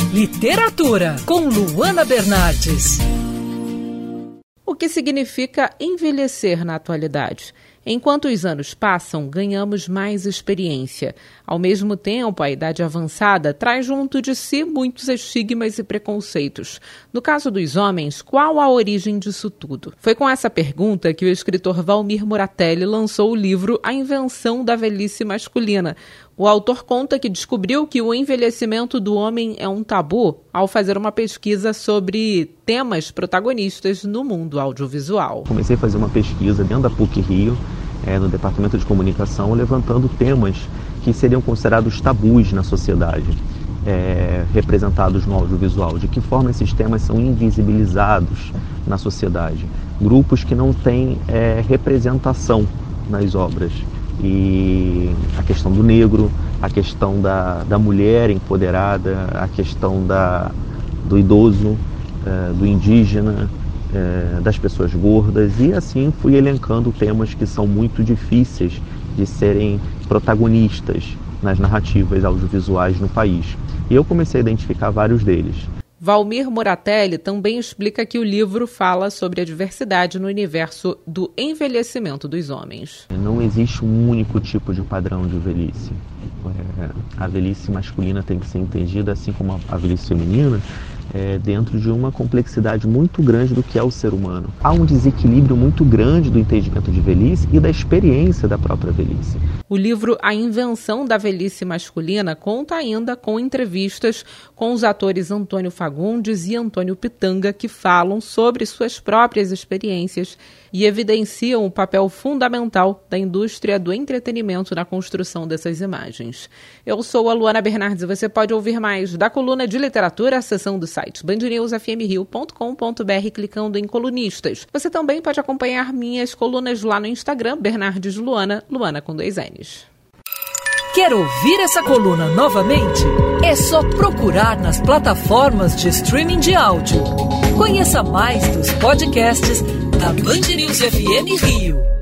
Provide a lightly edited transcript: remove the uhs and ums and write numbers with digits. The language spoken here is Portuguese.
Literatura, com Luana Bernardes. O que significa envelhecer na atualidade? Enquanto os anos passam, ganhamos mais experiência. Ao mesmo tempo, a idade avançada traz junto de si muitos estigmas e preconceitos. No caso dos homens, qual a origem disso tudo? Foi com essa pergunta que o escritor Valmir Moratelli lançou o livro A Invenção da Velhice Masculina. O autor conta que descobriu que o envelhecimento do homem é um tabu ao fazer uma pesquisa sobre temas protagonistas no mundo audiovisual. Comecei a fazer uma pesquisa dentro da PUC-Rio, no Departamento de Comunicação, levantando temas que seriam considerados tabus na sociedade, representados no audiovisual. De que forma esses temas são invisibilizados na sociedade? Grupos que não têm representação nas obras. E a questão do negro, a questão da mulher empoderada, a questão do idoso, do indígena, das pessoas gordas, e assim fui elencando temas que são muito difíceis de serem protagonistas nas narrativas audiovisuais no país. E eu comecei a identificar vários deles. Valmir Moratelli também explica que o livro fala sobre a diversidade no universo do envelhecimento dos homens. Não existe um único tipo de padrão de velhice. A velhice masculina tem que ser entendida, assim como a velhice feminina, dentro de uma complexidade muito grande do que é o ser humano. Há um desequilíbrio muito grande do entendimento de velhice e da experiência da própria velhice. O livro A Invenção da Velhice Masculina conta ainda com entrevistas com os atores Antônio Fagundes e Antônio Pitanga, que falam sobre suas próprias experiências e evidenciam o papel fundamental da indústria do entretenimento na construção dessas imagens. Eu sou a Luana Bernardes e você pode ouvir mais da coluna de literatura, a seção do site bandnewsfmrio.com.br, clicando em colunistas. Você também pode acompanhar minhas colunas lá no Instagram, Bernardes Luana, Luana com 2 N's. Quer ouvir essa coluna novamente? É só procurar nas plataformas de streaming de áudio. Conheça mais dos podcasts da Band News FM Rio.